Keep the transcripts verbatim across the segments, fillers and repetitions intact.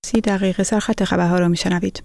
سی دقیقه سرخط خبرها را میشنوید.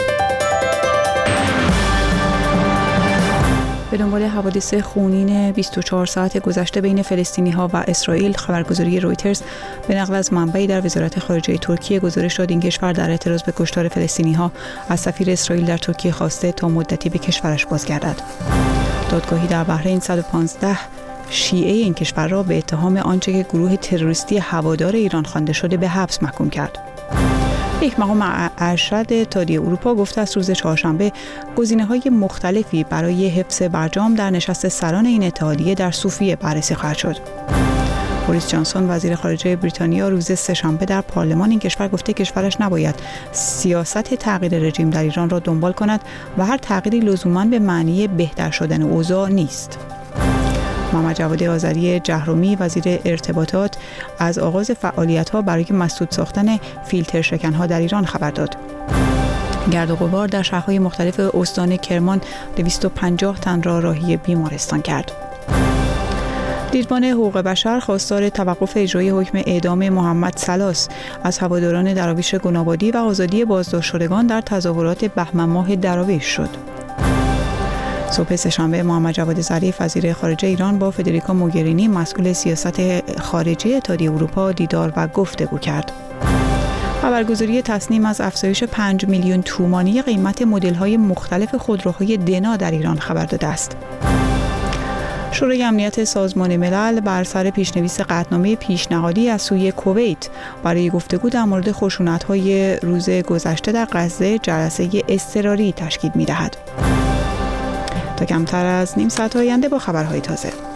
به دنبال حوادث خونین بیست و چهار ساعت گذشته بین فلسطینی‌ها و اسرائیل، خبرگزاری رویترز به نقل از منبعی در وزارت خارجه ترکیه گزارش داد این کشور در اعتراض به کشتار فلسطینی‌ها از سفیر اسرائیل در ترکیه خواسته تا مدتی به کشورش بازگردد. دادگاهی در بحرین صد و پانزده شیعه این کشور را به اتهام آنچه که گروه تروریستی هوادار ایران خوانده شده به حبس محکوم کرد. یک مقام ارشد اتحادیه اروپا گفته است روز چهارشنبه گزینه‌های مختلفی برای حفظ برجام در نشست سران این اتحادیه در صوفیه بررسی خواهد شد. بوریس جانسون وزیر خارجه بریتانیا روز سه‌شنبه در پارلمان این کشور گفته کشورش نباید سیاست تغییر رژیم در ایران را دنبال کند و هر تغییری لزوماً به معنی بهتر شدن اوضاع نیست. محمد جواد آذری جهرومی وزیر ارتباطات از آغاز فعالیت‌ها برای مسدود ساختن فیلتر شکن‌ها در ایران خبر داد. گرد و غبار در شهرهای مختلف استان کرمان دویست و پنجاه تن را راهی بیمارستان کرد. دیدبان حقوق بشر خواستار توقف اجرای حکم اعدام محمد سلاس از هواداران دراویش گنابادی و آزادی بازداشت شدگان در تظاهرات بهمن ماه دراویش شد. صبح سه‌شنبه محمد جواد ظریف وزیر خارجه ایران با فدریکا موگرینی مسئول سیاست خارجی اتحادیه اروپا دیدار و گفتگو کرد. خبرگزاری تصنیم از افزایش پنج میلیون تومانی قیمت مدل‌های مختلف خودروهای دنا در ایران خبر داده است. شورای امنیت سازمان ملل بر سر پیشنویس قطعنامه پیشنهادی از سوی کویت برای گفتگو در مورد خشونت‌های روز گذشته در غزه جلسه اضطراری تشکیل می‌دهد. تا کمتر از نیم ساعت آینده با خبرهای تازه.